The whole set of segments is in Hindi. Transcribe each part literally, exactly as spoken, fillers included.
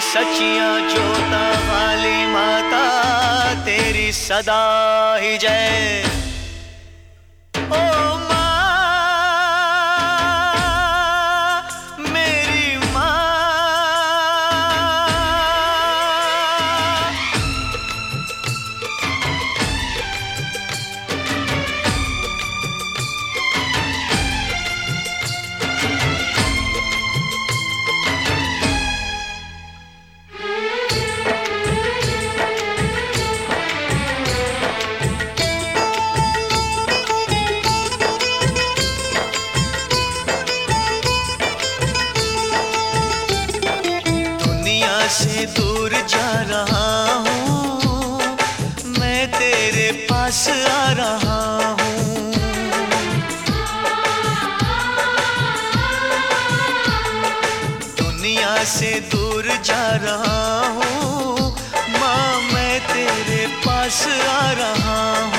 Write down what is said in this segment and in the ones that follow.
सचियां जोता वाली माता तेरी सदा ही जय। ओ से दूर जा रहा हूँ, मैं तेरे पास आ रहा हूँ। दुनिया से दूर जा रहा हूँ, माँ मैं तेरे पास आ रहा हूँ।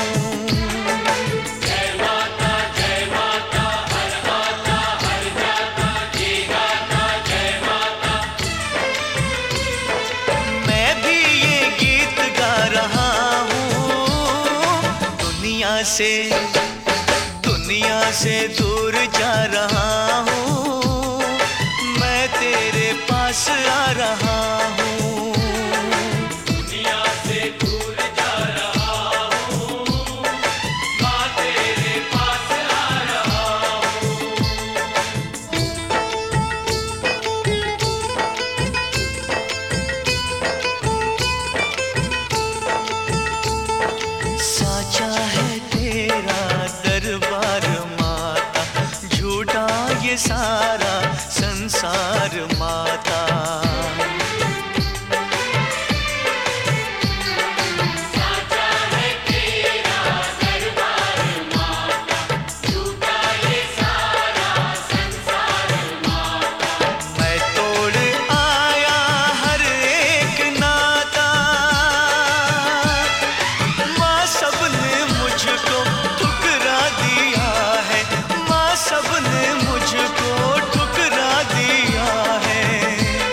से दुनिया से दूर जा रहा हूँ, मैं तेरे पास आ रहा हूँ। दुनिया से दूर जा रहा हूँ, मैं तेरे पास आ रहा हूँ। साचा है दरबार माता, झूठा ये सारा संसार माता। साचा है तेरा दरबार माता, झूठा ये सारा संसार माता। मैं तोड़ आया हर एक नाता, माँ सबने मुझको ठुकरा दिया है, माँ सबने मुझको ठुकरा दिया है।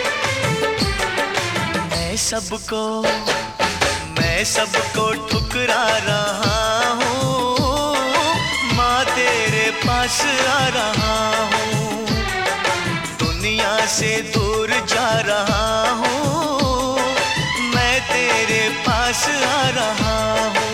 मैं सबको मैं सबको ठुकरा रहा हूँ, माँ तेरे पास आ रहा हूँ। दुनिया से दूर जा रहा हूँ, मैं तेरे पास आ रहा हूँ।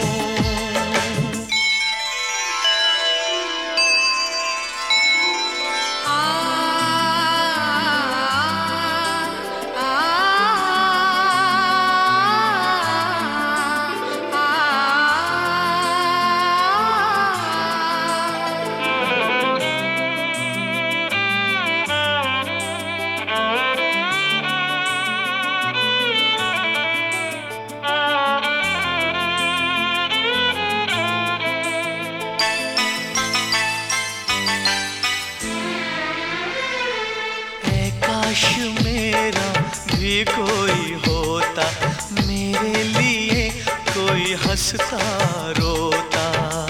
काश मेरा भी कोई होता, मेरे लिए कोई हंसता रोता।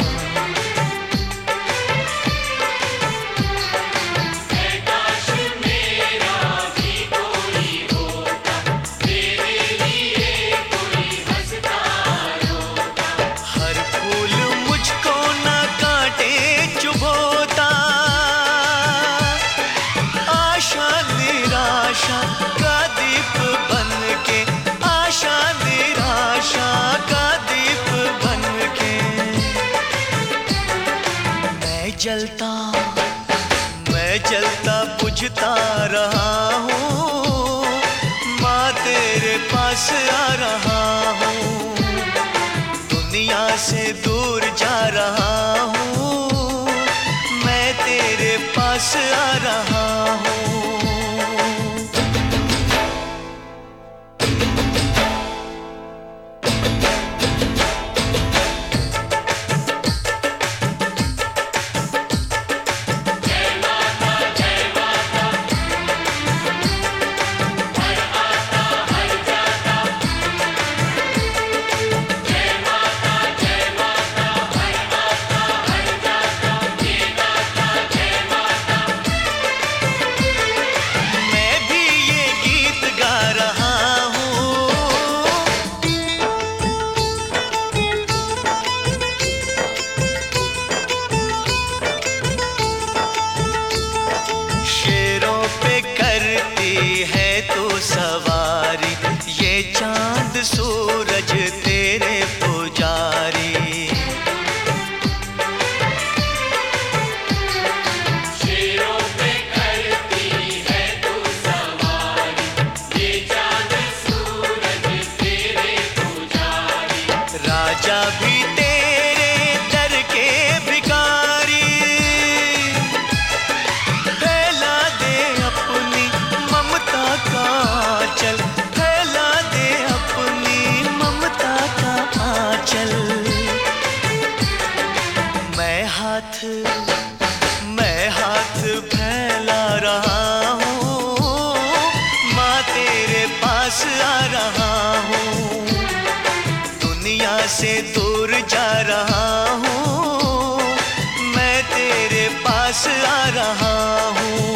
काश मेरा भी कोई होता, मेरे लिए कोई हंसता रोता। हर फूल मुझको न काटे चुभोता, आशा निराशा का दीप बन के, आशा निराशा का दीप बन के। मैं जलता मैं जलता बुझता रहा हूँ, माँ तेरे पास आ रहा हूँ। दुनिया से दूर जा रहा हूँ, मैं तेरे पास आ रहा हूँ। चांद सूरज तेरे पुजारी। राजा भी तेरे दर के भिखारी, फैला दे अपनी ममता का आंचल, फैला दे अपनी ममता का आंचल। मैं हाथ मैं हाथ फैला रहा हूँ, माँ तेरे पास आ रहा हूँ। दुनिया से दूर जा रहा हूँ, मैं तेरे पास आ रहा हूँ।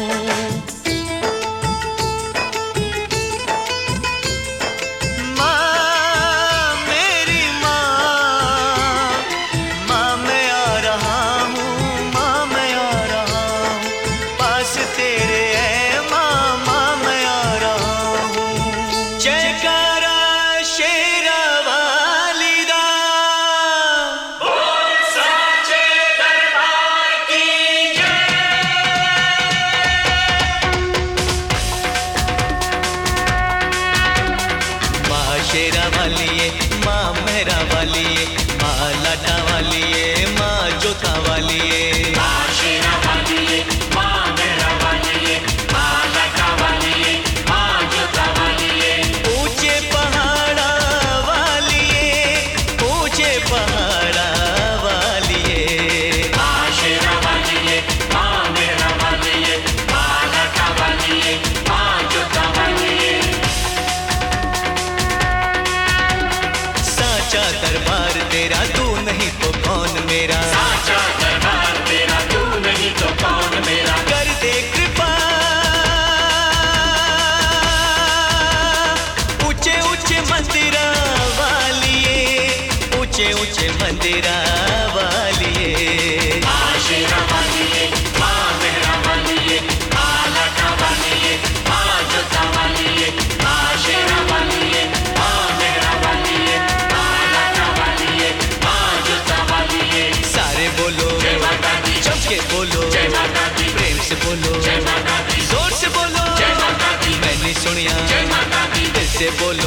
माँ मेरी माँ, माँ मैं आ रहा हूँ, माँ मैं आ रहा हूँ, पास तेरे है माँ, माँ मैं आ रहा हूँ। जयकारा शेरा शेरा वालिए, माँ मेहरा वालिए, माँ लाटा वालिए, माँ जोता वालिए। माँ शेरा वालिए, माँ मेहरा वालिए, माँ लाटा वालिए, माँ जोता वालिए। ऊंचे पहाड़ा वालिए, ऊंचे पहाड़ा वालिए। माँ शेरा वालिए, माँ मेहरा वालिए, माँ लाटा वालिए, माँ जोता वालिए। साचा दरबार तेरा, तू नहीं तो कौन मेरा। साचा दरबार तेरा, तू नहीं तो कौन मेरा। कर दे कृपा ऊंचे ऊंचे मंदिरा वालिए, ऊंचे ऊंचे मंदिरा वालिए। माँ शेरा वालिए, माँ मेहरा वालिए, माँ लाटा वालिए, माँ जोता वालिए। माँ शेरा वालिए, माँ मेहरा वालिए, माँ लाटा वालिए, माँ जोता वालिए। सारे बोलो जय माता दी, जम के बोलो, जय माता दी, प्रेम से बोलो, जय माता दी, जोर से बोलो, जय माता दी। मैंने सुनिया जय माता दी, दिल से बोलो।